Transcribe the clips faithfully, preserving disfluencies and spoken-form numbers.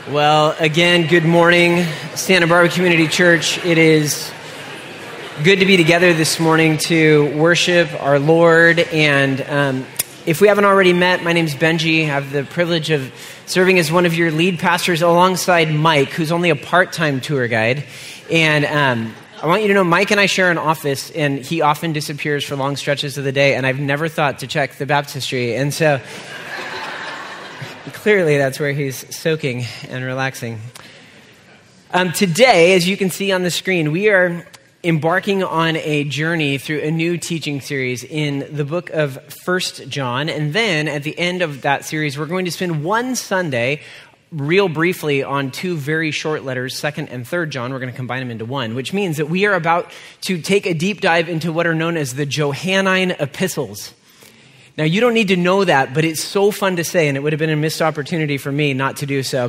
Well, again, good morning, Santa Barbara Community Church. It is good to be together this morning to worship our Lord. And um, if we haven't already met, my name's Benji. I have the privilege of serving as one of your lead pastors alongside Mike, who's only a part-time tour guide. And um, I want you to know Mike and I share an office, and he often disappears for long stretches of the day, and I've never thought to check the baptistry. And so clearly, that's where he's soaking and relaxing. Um, today, as you can see on the screen, we are embarking on a journey through a new teaching series in the book of First John. And then at the end of that series, we're going to spend one Sunday real briefly on two very short letters, Second and Third John. We're going to combine them into one, which means that we are about to take a deep dive into what are known as the Johannine epistles. Now, you don't need to know that, but it's so fun to say, and it would have been a missed opportunity for me not to do so.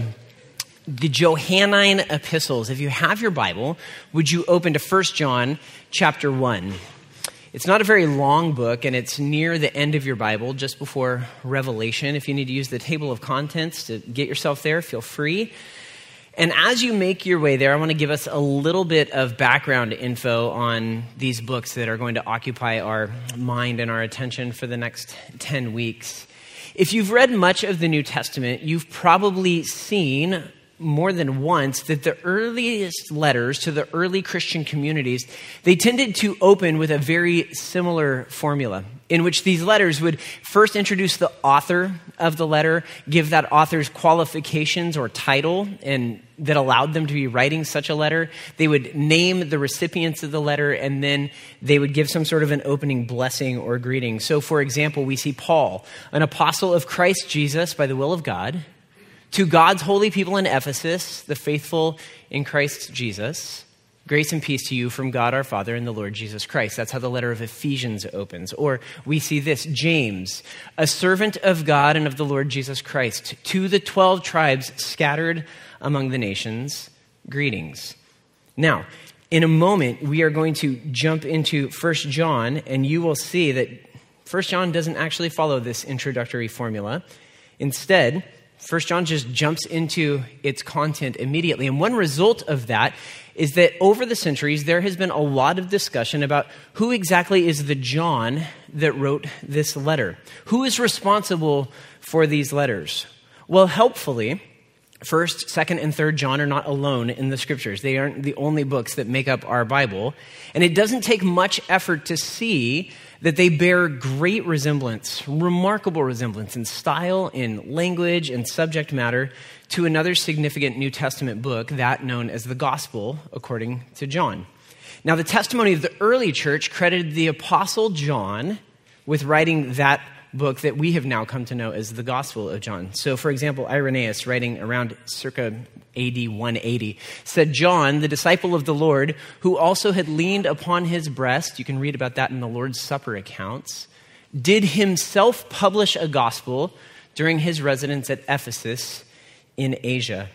The Johannine epistles. If you have your Bible, would you open to First John chapter one? It's not a very long book, and it's near the end of your Bible, just before Revelation. If you need to use the table of contents to get yourself there, feel free. And as you make your way there, I want to give us a little bit of background info on these books that are going to occupy our mind and our attention for the next ten weeks. If you've read much of the New Testament, you've probably seen more than once that the earliest letters to the early Christian communities, they tended to open with a very similar formula in which these letters would first introduce the author of the letter, give that author's qualifications or title and that allowed them to be writing such a letter. They would name the recipients of the letter, and then they would give some sort of an opening blessing or greeting. So, for example, we see Paul, an apostle of Christ Jesus by the will of God, to God's holy people in Ephesus, the faithful in Christ Jesus, grace and peace to you from God our Father and the Lord Jesus Christ. That's how the letter of Ephesians opens. Or we see this, James, a servant of God and of the Lord Jesus Christ, to the twelve tribes scattered among the nations, greetings. Now, in a moment, we are going to jump into First John, and you will see that First John doesn't actually follow this introductory formula. Instead, First John just jumps into its content immediately. And one result of that is that over the centuries, there has been a lot of discussion about who exactly is the John that wrote this letter. Who is responsible for these letters? Well, helpfully, First, Second, and Third John are not alone in the Scriptures. They aren't the only books that make up our Bible. And it doesn't take much effort to see that they bear great resemblance, remarkable resemblance in style, in language, and subject matter to another significant New Testament book, that known as the Gospel, according to John. Now, the testimony of the early church credited the Apostle John with writing that book that we have now come to know as the Gospel of John. So, for example, Irenaeus, writing around circa A D one eighty, said, John, the disciple of the Lord, who also had leaned upon his breast, you can read about that in the Lord's Supper accounts, did himself publish a gospel during his residence at Ephesus in Asia.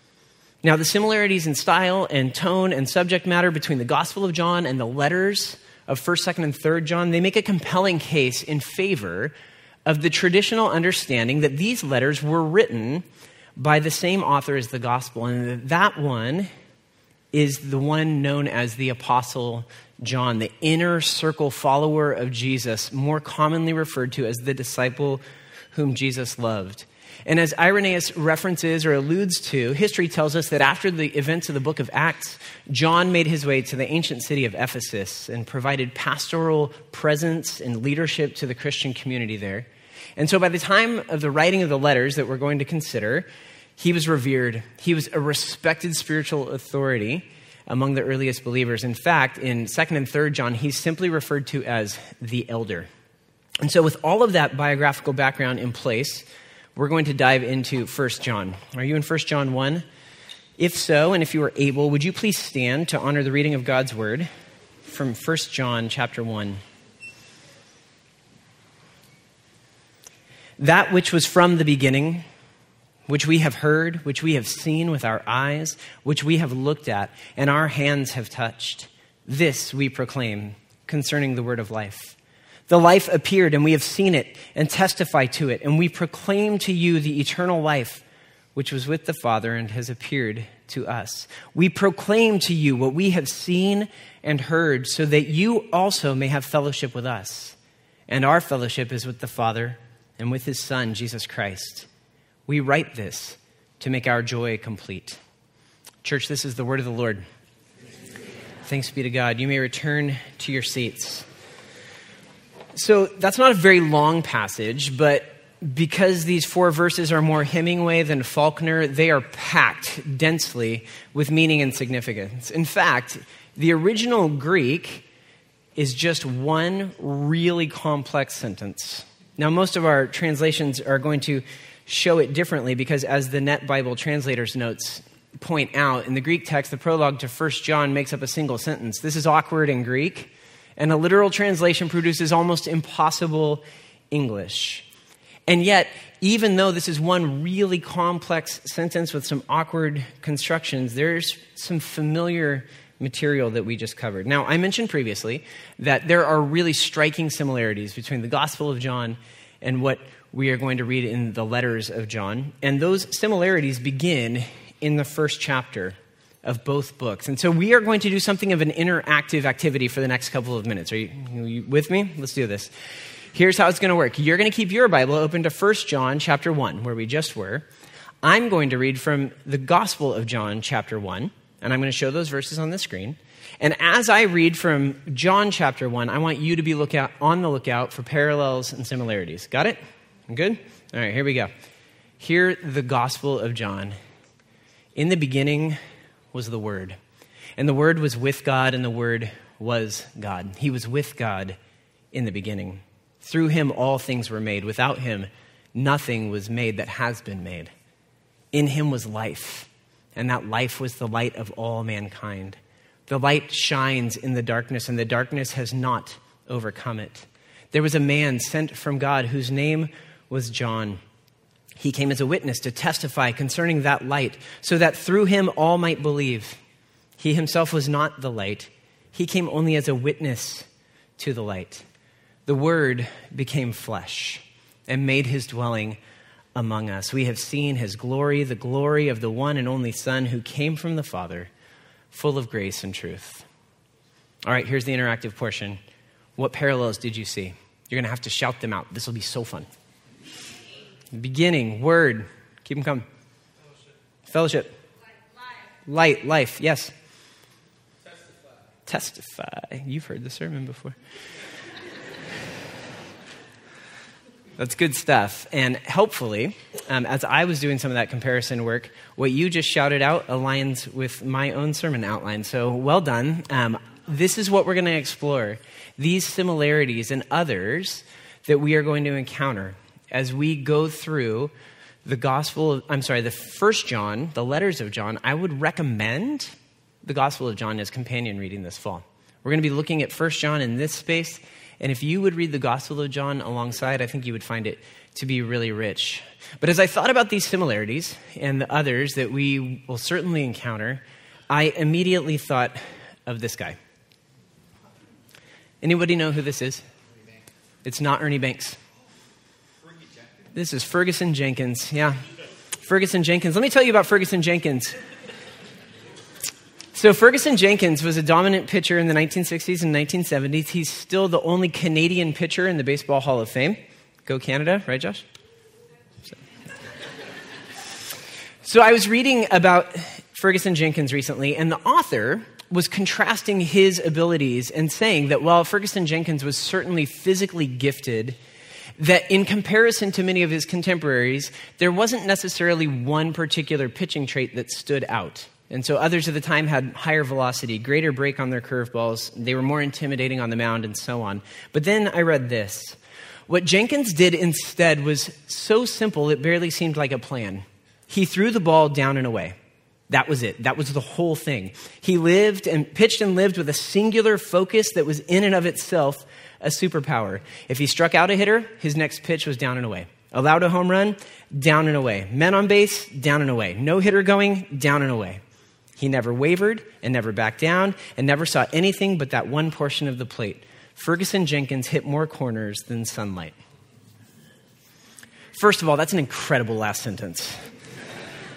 Now, the similarities in style and tone and subject matter between the Gospel of John and the letters of First, Second, and Third John, they make a compelling case in favor of the traditional understanding that these letters were written by the same author as the Gospel, and that one is the one known as the Apostle John, the inner circle follower of Jesus, more commonly referred to as the disciple whom Jesus loved. And as Irenaeus references or alludes to, history tells us that after the events of the book of Acts, John made his way to the ancient city of Ephesus and provided pastoral presence and leadership to the Christian community there. And so by the time of the writing of the letters that we're going to consider, he was revered. He was a respected spiritual authority among the earliest believers. In fact, in Second and Third John, he's simply referred to as the elder. And so with all of that biographical background in place, we're going to dive into First John. Are you in First John one? If so, and if you are able, would you please stand to honor the reading of God's word from First John chapter one. That which was from the beginning, which we have heard, which we have seen with our eyes, which we have looked at, and our hands have touched, this we proclaim concerning the word of life. The life appeared, and we have seen it and testify to it, and we proclaim to you the eternal life which was with the Father and has appeared to us. We proclaim to you what we have seen and heard, so that you also may have fellowship with us. And our fellowship is with the Father and with his Son, Jesus Christ. We write this to make our joy complete. Church, this is the word of the Lord. Thanks be to God. You may return to your seats. So that's not a very long passage, but because these four verses are more Hemingway than Faulkner, they are packed densely with meaning and significance. In fact, the original Greek is just one really complex sentence. Now, most of our translations are going to show it differently because, as the Net Bible Translators notes point out, in the Greek text, the prologue to First John makes up a single sentence. This is awkward in Greek, and a literal translation produces almost impossible English. And yet, even though this is one really complex sentence with some awkward constructions, there's some familiar material that we just covered. Now, I mentioned previously that there are really striking similarities between the Gospel of John and what we are going to read in the letters of John. And those similarities begin in the first chapter of both books. And so we are going to do something of an interactive activity for the next couple of minutes. Are you, are you with me? Let's do this. Here's how it's going to work. You're going to keep your Bible open to First John chapter one, where we just were. I'm going to read from the Gospel of John chapter one, and I'm going to show those verses on the screen. And as I read from John chapter one, I want you to be look out, on the lookout for parallels and similarities. Got it? Good? All right, here we go. Hear the Gospel of John. In the beginning was the Word, and the Word was with God, and the Word was God. He was with God in the beginning. Through him all things were made. Without him nothing was made that has been made. In him was life, and that life was the light of all mankind. The light shines in the darkness, and the darkness has not overcome it. There was a man sent from God whose name was John. He came as a witness to testify concerning that light, so that through him all might believe. He himself was not the light. He came only as a witness to the light. The Word became flesh and made his dwelling among us. We have seen his glory, the glory of the one and only Son who came from the Father, full of grace and truth. All right, here's the interactive portion. What parallels did you see? You're going to have to shout them out. This will be so fun. Beginning, Word. Keep them coming. Fellowship. Fellowship. Life. Light, life, yes. Testify. Testify. You've heard the sermon before. That's good stuff. And hopefully, um, as I was doing some of that comparison work, what you just shouted out aligns with my own sermon outline. So well done. Um, this is what we're going to explore. These similarities and others that we are going to encounter as we go through the Gospel of, I'm sorry, the First John, the letters of John. I would recommend the Gospel of John as companion reading this fall. We're going to be looking at First John in this space. And if you would read the Gospel of John alongside, I think you would find it to be really rich. But as I thought about these similarities and the others that we will certainly encounter, I immediately thought of this guy. Anybody know who this is? It's not Ernie Banks. This is Ferguson Jenkins. Yeah, Ferguson Jenkins. Let me tell you about Ferguson Jenkins. So Ferguson Jenkins was a dominant pitcher in the nineteen sixties and nineteen seventies. He's still the only Canadian pitcher in the Baseball Hall of Fame. Go Canada, right, Josh? So, so I was reading about Ferguson Jenkins recently, and the author was contrasting his abilities and saying that while Ferguson Jenkins was certainly physically gifted, that in comparison to many of his contemporaries, there wasn't necessarily one particular pitching trait that stood out. And so others of the time had higher velocity, greater break on their curveballs. They were more intimidating on the mound and so on. But then I read this. What Jenkins did instead was so simple it barely seemed like a plan. He threw the ball down and away. That was it. That was the whole thing. He lived and pitched and lived with a singular focus that was in and of itself a superpower. If he struck out a hitter, his next pitch was down and away. Allowed a home run, down and away. Men on base, down and away. No hitter going, down and away. He never wavered and never backed down and never saw anything but that one portion of the plate. Ferguson Jenkins hit more corners than sunlight. First of all, that's an incredible last sentence.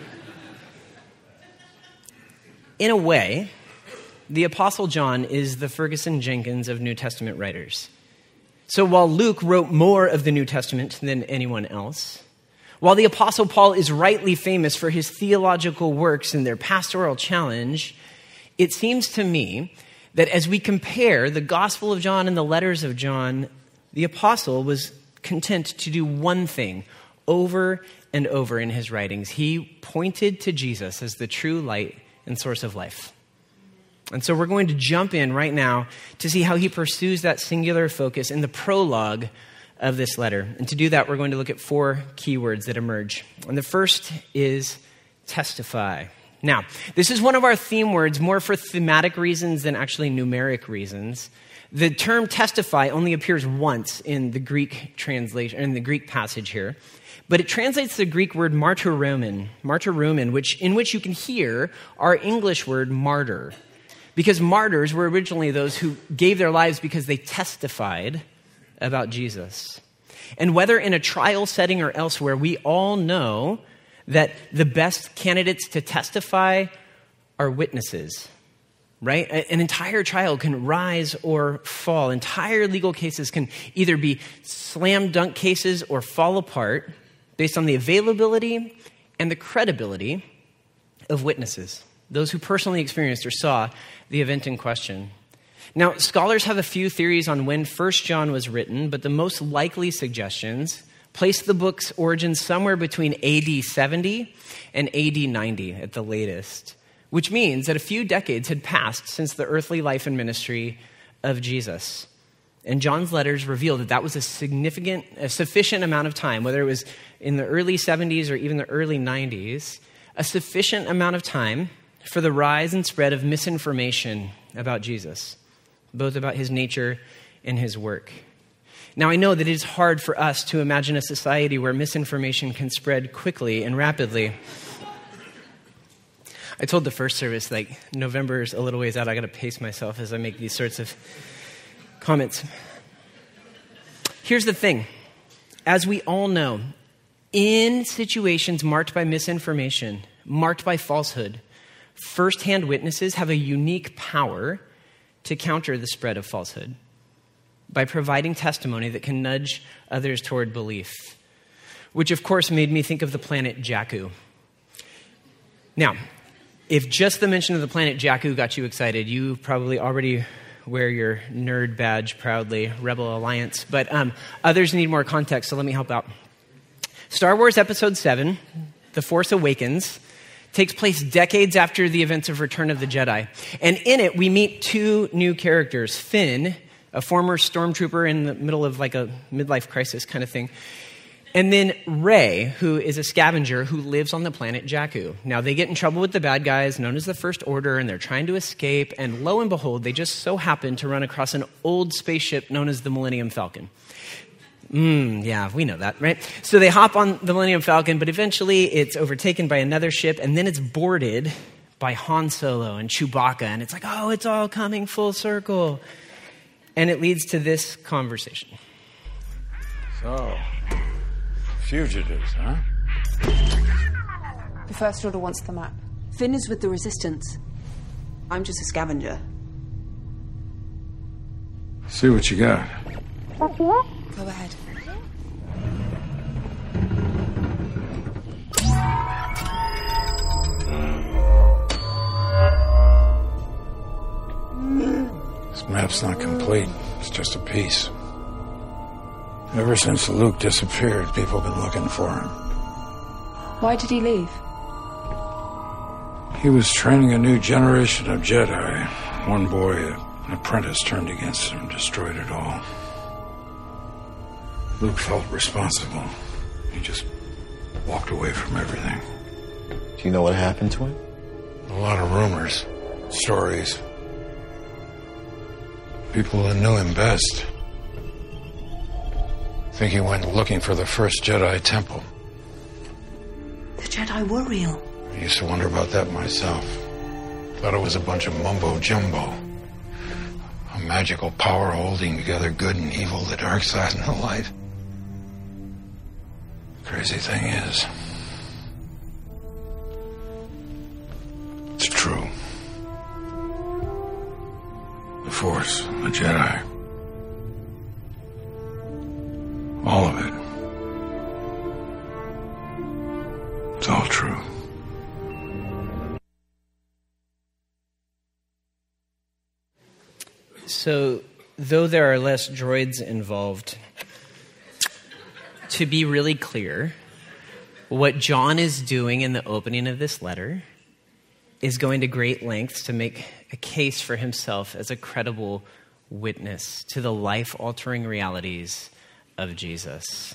in a way, the Apostle John is the Ferguson Jenkins of New Testament writers. So while Luke wrote more of the New Testament than anyone else, while the Apostle Paul is rightly famous for his theological works and their pastoral challenge, it seems to me that as we compare the Gospel of John and the letters of John, the apostle was content to do one thing over and over in his writings. He pointed to Jesus as the true light and source of life. And so we're going to jump in right now to see how he pursues that singular focus in the prologue of this letter. And to do that, we're going to look at four keywords that emerge. And the first is testify. Now, this is one of our theme words more for thematic reasons than actually numeric reasons. The term testify only appears once in the Greek translation, in the Greek passage here, but it translates the Greek word martyrumen, martyrumen, which in which you can hear our English word martyr, because martyrs were originally those who gave their lives because they testified about Jesus. And whether in a trial setting or elsewhere, we all know that the best candidates to testify are witnesses, right? An entire trial can rise or fall. Entire legal cases can either be slam dunk cases or fall apart based on the availability and the credibility of witnesses, those who personally experienced or saw the event in question. Now, scholars have a few theories on when First John was written, but the most likely suggestions place the book's origins somewhere between A D seventy and A D ninety at the latest, which means that a few decades had passed since the earthly life and ministry of Jesus. And John's letters reveal that that was a significant, a sufficient amount of time, whether it was in the early seventies or even the early nineties, a sufficient amount of time for the rise and spread of misinformation about Jesus, both about his nature and his work. Now, I know that it is hard for us to imagine a society where misinformation can spread quickly and rapidly. I told the first service, like, November's a little ways out. I got to pace myself as I make these sorts of comments. Here's the thing. As we all know, in situations marked by misinformation, marked by falsehood, firsthand witnesses have a unique power to counter the spread of falsehood by providing testimony that can nudge others toward belief, which of course made me think of the planet Jakku. Now, if just the mention of the planet Jakku got you excited, you probably already wear your nerd badge proudly, Rebel Alliance, but um, others need more context, so let me help out. Star Wars Episode seven, The Force Awakens, takes place decades after the events of Return of the Jedi. And in it, we meet two new characters, Finn, a former stormtrooper in the middle of like a midlife crisis kind of thing, and then Rey, who is a scavenger who lives on the planet Jakku. Now, they get in trouble with the bad guys, known as the First Order, and they're trying to escape, and lo and behold, they just so happen to run across an old spaceship known as the Millennium Falcon. Mm, yeah, we know that, right? So they hop on the Millennium Falcon, but eventually it's overtaken by another ship, and then it's boarded by Han Solo and Chewbacca, and it's like, oh, it's all coming full circle. And it leads to this conversation. So, fugitives, huh? The First Order wants the map. Finn is with the Resistance. I'm just a scavenger. See what you got. Go ahead. This map's not complete. It's just a piece. Ever since Luke disappeared, people have been looking for him. Why did he leave? He was training a new generation of Jedi. One boy, an apprentice, turned against him and destroyed it all. Luke felt responsible. He just walked away from everything. Do you know what happened to him? A lot of rumors, stories. People who knew him best think he went looking for the first Jedi temple. The Jedi were real. I used to wonder about that myself. Thought it was a bunch of mumbo-jumbo. A magical power holding together good and evil, the dark side and the light. Crazy thing is, it's true. Force, a Jedi. All of it. It's all true. So, though there are less droids involved, to be really clear, what John is doing in the opening of this letter is going to great lengths to make a case for himself as a credible witness to the life-altering realities of Jesus.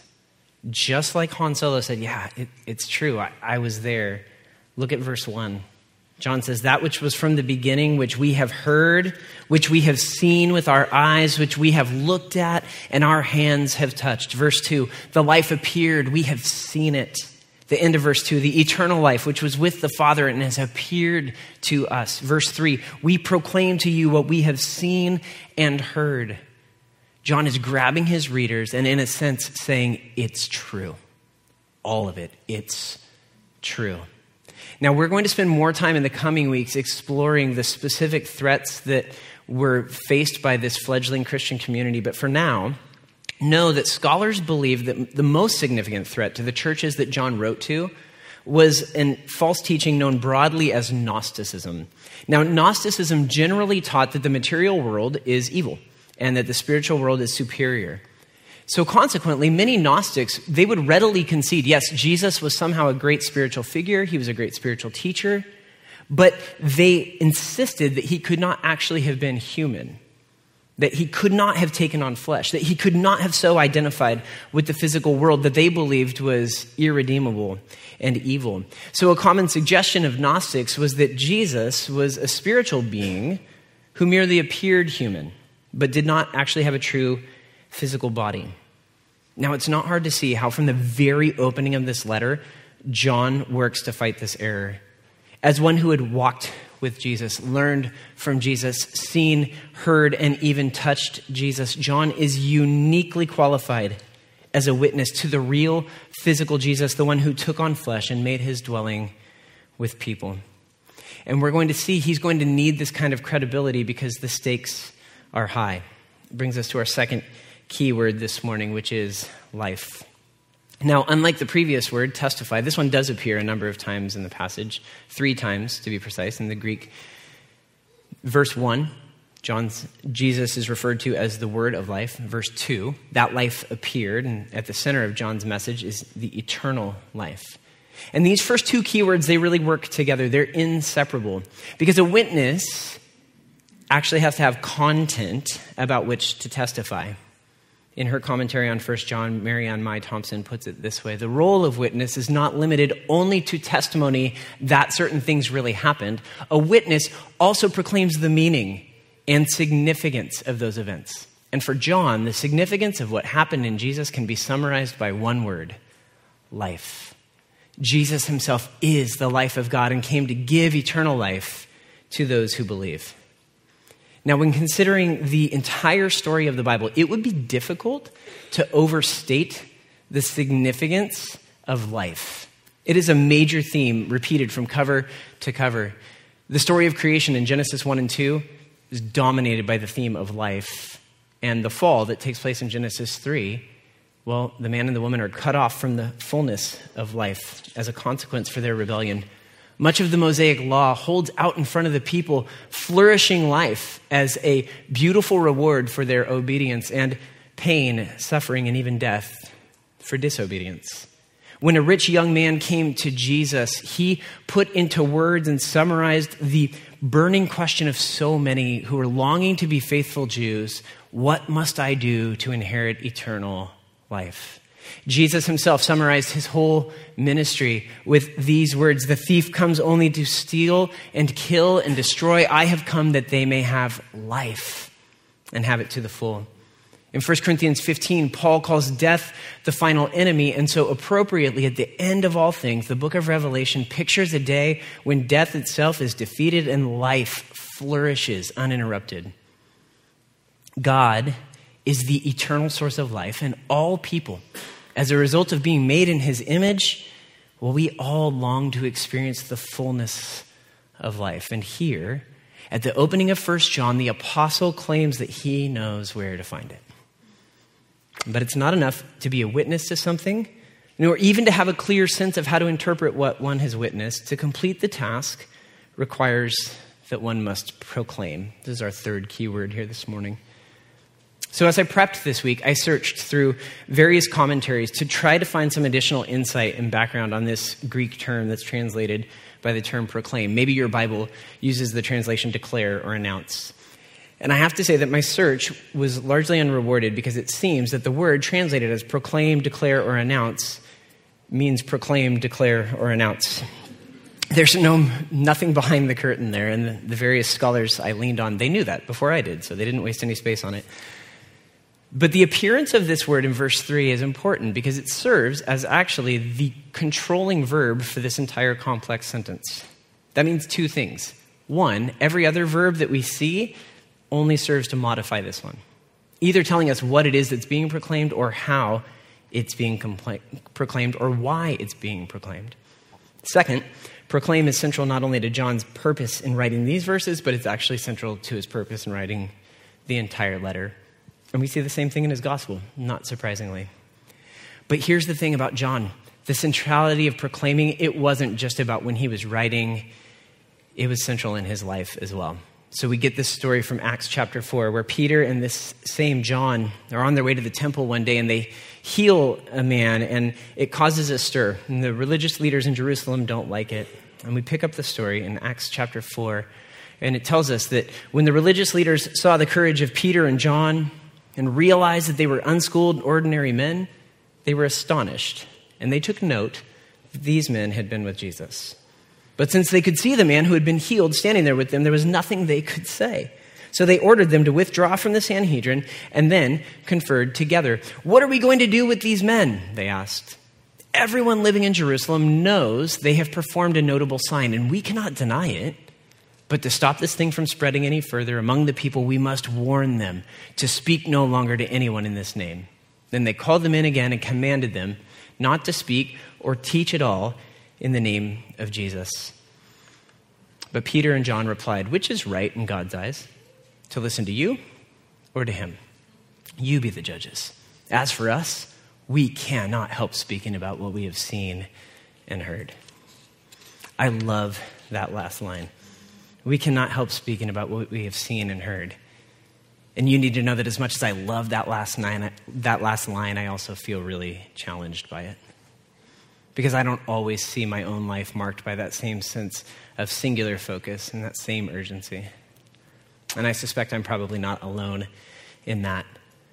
Just like Han Solo said, yeah, it, it's true, I, I was there. Look at verse one. John says, that which was from the beginning, which we have heard, which we have seen with our eyes, which we have looked at, and our hands have touched. Verse two, the life appeared, we have seen it. The end of verse two, the eternal life, which was with the Father and has appeared to us. Verse three, we proclaim to you what we have seen and heard. John is grabbing his readers and in a sense saying, it's true. All of it, it's true. Now, we're going to spend more time in the coming weeks exploring the specific threats that were faced by this fledgling Christian community. But for now, know that scholars believe that the most significant threat to the churches that John wrote to was a false teaching known broadly as Gnosticism. Now, Gnosticism generally taught that the material world is evil and that the spiritual world is superior. So consequently, many Gnostics, they would readily concede, yes, Jesus was somehow a great spiritual figure, he was a great spiritual teacher, but they insisted that he could not actually have been human, that he could not have taken on flesh, that he could not have so identified with the physical world that they believed was irredeemable and evil. So a common suggestion of Gnostics was that Jesus was a spiritual being who merely appeared human, but did not actually have a true physical body. Now, it's not hard to see how from the very opening of this letter, John works to fight this error. As one who had walked with Jesus, learned from Jesus, seen, heard, and even touched Jesus, John is uniquely qualified as a witness to the real physical Jesus, the one who took on flesh and made his dwelling with people. And we're going to see he's going to need this kind of credibility because the stakes are high. It brings us to our second key word this morning, which is life. Now, unlike the previous word, testify, this one does appear a number of times in the passage, three times to be precise in the Greek. Verse one, John's, Jesus is referred to as the word of life. Verse two, that life appeared, and at the center of John's message is the eternal life. And these first two keywords, they really work together. They're inseparable because a witness actually has to have content about which to testify. In her commentary on First John, Marianne Mai Thompson puts it this way: the role of witness is not limited only to testimony that certain things really happened. A witness also proclaims the meaning and significance of those events. And for John, the significance of what happened in Jesus can be summarized by one word: life. Jesus himself is the life of God and came to give eternal life to those who believe. Now, when considering the entire story of the Bible, it would be difficult to overstate the significance of life. It is a major theme repeated from cover to cover. The story of creation in Genesis one and two is dominated by the theme of life. And the fall that takes place in Genesis three, well, the man and the woman are cut off from the fullness of life as a consequence for their rebellion. Much of the Mosaic law holds out in front of the people flourishing life as a beautiful reward for their obedience, and pain, suffering, and even death for disobedience. When a rich young man came to Jesus, he put into words and summarized the burning question of so many who were longing to be faithful Jews: what must I do to inherit eternal life? Jesus himself summarized his whole ministry with these words: the thief comes only to steal and kill and destroy. I have come that they may have life and have it to the full. In First Corinthians fifteen, Paul calls death the final enemy, and so appropriately at the end of all things, the book of Revelation pictures a day when death itself is defeated and life flourishes uninterrupted. God is the eternal source of life, and all people, as a result of being made in his image, well, we all long to experience the fullness of life. And here, At the opening of First John, the apostle claims that he knows where to find it. But it's not enough to be a witness to something, nor even to have a clear sense of how to interpret what one has witnessed. To complete the task requires that one must proclaim. This is our third key word here this morning. So as I prepped this week, I searched through various commentaries to try to find some additional insight and background on this Greek term that's translated by the term proclaim. Maybe your Bible uses the translation declare or announce. And I have to say that my search was largely unrewarded because it seems that the word translated as proclaim, declare, or announce means proclaim, declare, or announce. There's no nothing behind the curtain there, and the, the various scholars I leaned on, they knew that before I did, so they didn't waste any space on it. But the appearance of this word in verse three is important because it serves as actually the controlling verb for this entire complex sentence. That means two things. One, every other verb that we see only serves to modify this one, either telling us what it is that's being proclaimed or how it's being compla- proclaimed or why it's being proclaimed. Second, proclaim is central not only to John's purpose in writing these verses, but it's actually central to his purpose in writing the entire letter. And we see the same thing in his gospel, not surprisingly. But here's the thing about John. The centrality of proclaiming, it wasn't just about when he was writing. It was central in his life as well. So we get this story from Acts chapter four, where Peter and this same John are on their way to the temple one day, and they heal a man, and it causes a stir. And the religious leaders in Jerusalem don't like it. And we pick up the story in Acts chapter four, and it tells us that when the religious leaders saw the courage of Peter and John and realized that they were unschooled, ordinary men, they were astonished, and they took note that these men had been with Jesus. But since they could see the man who had been healed standing there with them, there was nothing they could say. So they ordered them to withdraw from the Sanhedrin and then conferred together. What are we going to do with these men? They asked. Everyone living in Jerusalem knows they have performed a notable sign, and we cannot deny it. But to stop this thing from spreading any further among the people, we must warn them to speak no longer to anyone in this name. Then they called them in again and commanded them not to speak or teach at all in the name of Jesus. But Peter and John replied, which is right in God's eyes, to listen to you or to him? You be the judges. As for us, we cannot help speaking about what we have seen and heard. I love that last line. We cannot help speaking about what we have seen and heard. And you need to know that as much as I love that last line, that last line, I also feel really challenged by it. Because I don't always see my own life marked by that same sense of singular focus and that same urgency. And I suspect I'm probably not alone in that.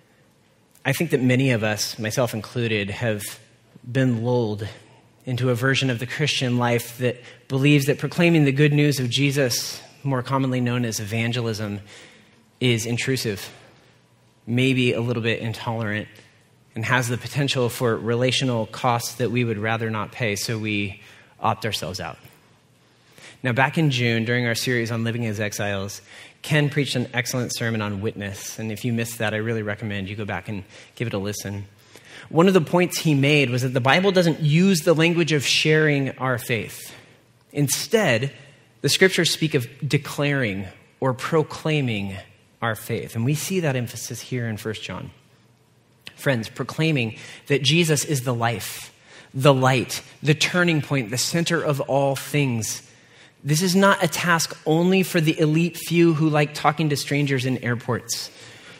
I think that many of us, myself included, have been lulled into a version of the Christian life that believes that proclaiming the good news of Jesus, more commonly known as evangelism, is intrusive, maybe a little bit intolerant, and has the potential for relational costs that we would rather not pay, so we opt ourselves out. Now, back in June, during our series on living as exiles, Ken preached an excellent sermon on witness, and if you missed that, I really recommend you go back and give it a listen. One of the points he made was that the Bible doesn't use the language of sharing our faith. Instead, the scriptures speak of declaring or proclaiming our faith, and we see that emphasis here in First John. Friends, proclaiming that Jesus is the life, the light, the turning point, the center of all things. This is not a task only for the elite few who like talking to strangers in airports.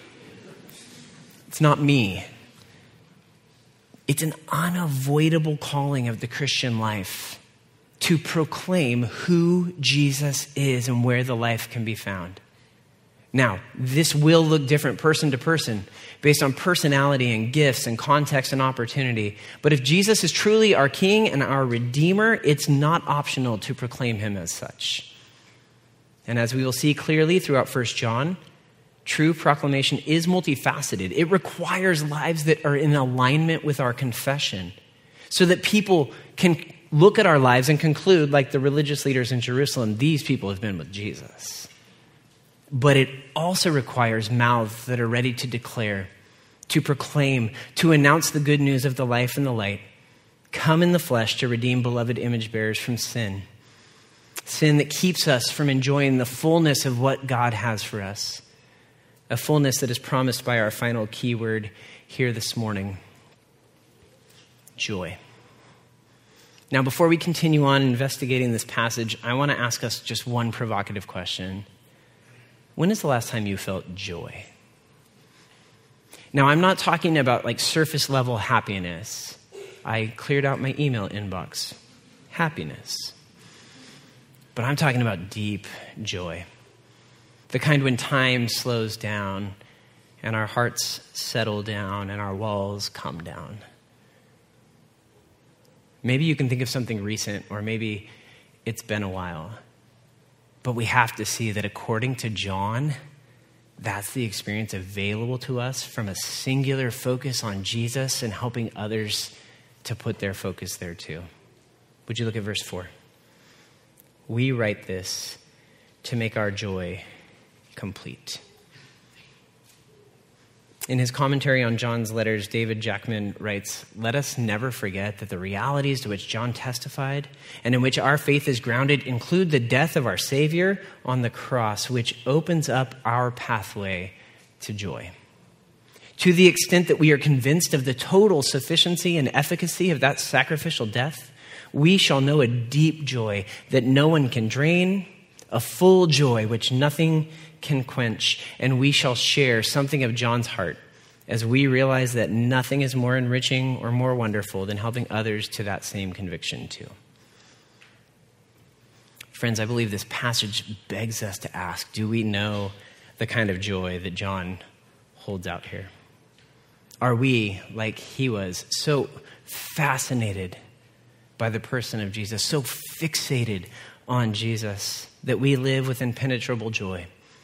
It's not me. It's an unavoidable calling of the Christian life to proclaim who Jesus is and where the life can be found. Now, this will look different person to person based on personality and gifts and context and opportunity. But if Jesus is truly our King and our Redeemer, it's not optional to proclaim him as such. And as we will see clearly throughout First John, true proclamation is multifaceted. It requires lives that are in alignment with our confession so that people can look at our lives and conclude, like the religious leaders in Jerusalem, these people have been with Jesus. But it also requires mouths that are ready to declare, to proclaim, to announce the good news of the life and the light, come in the flesh to redeem beloved image bearers from sin. sin that keeps us from enjoying the fullness of what God has for us, a fullness that is promised by our final keyword here this morning, joy. Now, before we continue on investigating this passage, I want to ask us just one provocative question. When is the last time you felt joy? Now, I'm not talking about like surface level happiness. I cleared out my email inbox. Happiness. But I'm talking about deep joy. The kind when time slows down and our hearts settle down and our walls come down. Maybe you can think of something recent, or maybe it's been a while. But we have to see that according to John, that's the experience available to us from a singular focus on Jesus and helping others to put their focus there too. Would you look at verse four? We write this to make our joy complete. In his commentary on John's letters, David Jackman writes, "Let us never forget that the realities to which John testified and in which our faith is grounded include the death of our Savior on the cross, which opens up our pathway to joy. To the extent that we are convinced of the total sufficiency and efficacy of that sacrificial death, we shall know a deep joy that no one can drain, a full joy which nothing can quench, and we shall share something of John's heart as we realize that nothing is more enriching or more wonderful than helping others to that same conviction too." Friends, I believe this passage begs us to ask, do we know the kind of joy that John holds out here? Are we, like he was, so fascinated by the person of Jesus, so fixated on Jesus that we live with impenetrable joy?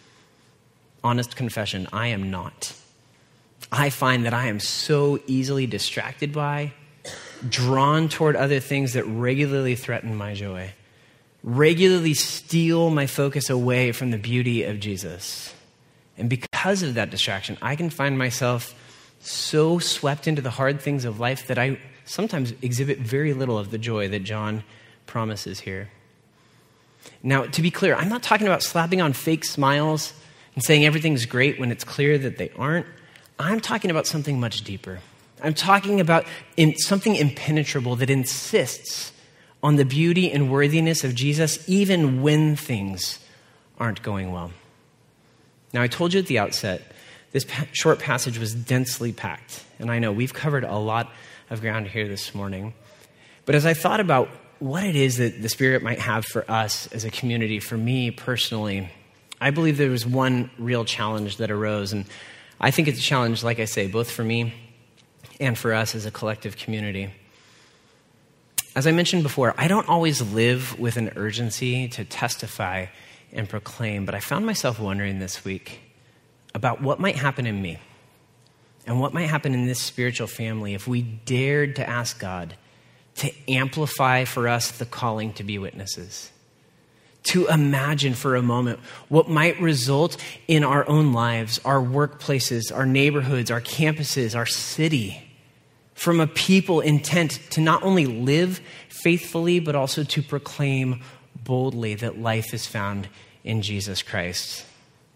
Honest confession, I am not. I find that I am so easily distracted by, drawn toward other things that regularly threaten my joy, regularly steal my focus away from the beauty of Jesus. And because of that distraction, I can find myself so swept into the hard things of life that I sometimes exhibit very little of the joy that John promises here. Now, to be clear, I'm not talking about slapping on fake smiles and saying everything's great when it's clear that they aren't. I'm talking about something much deeper. I'm talking about in something impenetrable that insists on the beauty and worthiness of Jesus even when things aren't going well. Now, I told you at the outset, this pa- short passage was densely packed. And I know we've covered a lot of ground here this morning. But as I thought about what it is that the Spirit might have for us as a community, for me personally, I believe there was one real challenge that arose. And I think it's a challenge, like I say, both for me and for us as a collective community. As I mentioned before, I don't always live with an urgency to testify and proclaim, but I found myself wondering this week about what might happen in me and what might happen in this spiritual family if we dared to ask God to amplify for us the calling to be witnesses. To imagine for a moment what might result in our own lives, our workplaces, our neighborhoods, our campuses, our city, from a people intent to not only live faithfully, but also to proclaim boldly that life is found in Jesus Christ.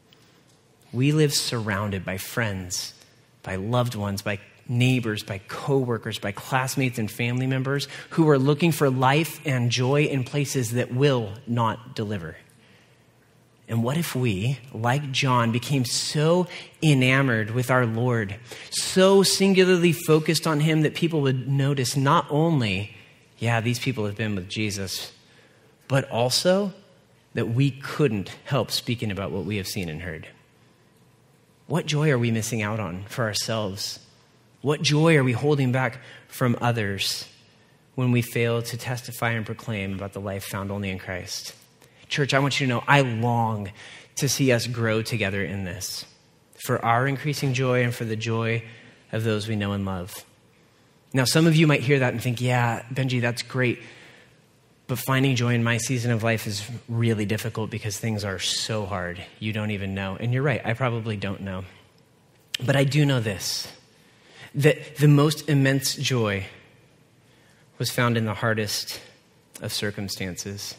We live surrounded by friends, by loved ones, by neighbors, by coworkers, by classmates and family members who are looking for life and joy in places that will not deliver. And what if we, like John, became so enamored with our Lord, so singularly focused on him that people would notice not only, yeah, these people have been with Jesus, but also that we couldn't help speaking about what we have seen and heard? What joy are we missing out on for ourselves? What joy are we holding back from others when we fail to testify and proclaim about the life found only in Christ? Church, I want you to know I long to see us grow together in this, for our increasing joy and for the joy of those we know and love. Now, some of you might hear that and think, yeah, Benji, that's great, but finding joy in my season of life is really difficult because things are so hard. You don't even know. And you're right, I probably don't know. But I do know this, that the most immense joy was found in the hardest of circumstances.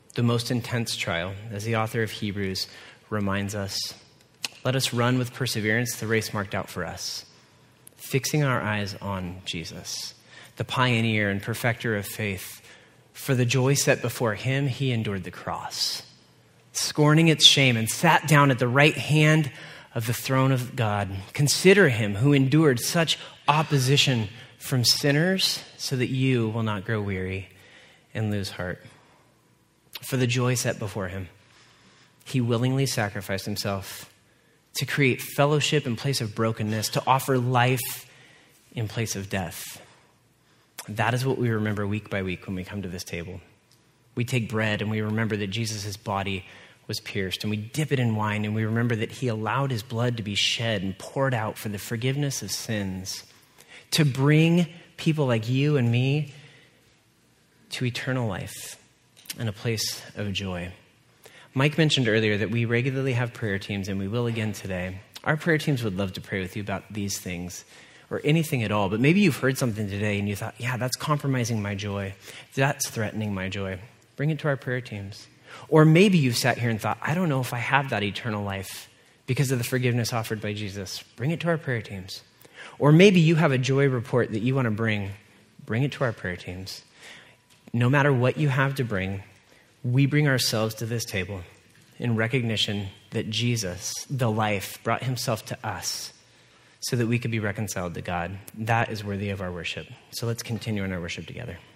the most intense trial, as the author of Hebrews reminds us. Let us run with perseverance the race marked out for us, fixing our eyes on Jesus, the pioneer and perfecter of faith. For the joy set before him, he endured the cross, scorning its shame, and sat down at the right hand of the throne of God. Consider him who endured such opposition from sinners, so that you will not grow weary and lose heart. For the joy set before him, he willingly sacrificed himself to create fellowship in place of brokenness, to offer life in place of death. That is what we remember week by week when we come to this table. We take bread and we remember that Jesus' body was pierced, and we dip it in wine and we remember that he allowed his blood to be shed and poured out for the forgiveness of sins, to bring people like you and me to eternal life and a place of joy. Mike mentioned earlier that we regularly have prayer teams, and we will again today. Our prayer teams would love to pray with you about these things or anything at all, but maybe you've heard something today and you thought, yeah, that's compromising my joy. That's threatening my joy. Bring it to our prayer teams. Or maybe you've sat here and thought, I don't know if I have that eternal life because of the forgiveness offered by Jesus. Bring it to our prayer teams. Or maybe you have a joy report that you want to bring. Bring it to our prayer teams. No matter what you have to bring, we bring ourselves to this table in recognition that Jesus, the life, brought himself to us so that we could be reconciled to God. That is worthy of our worship. So let's continue in our worship together.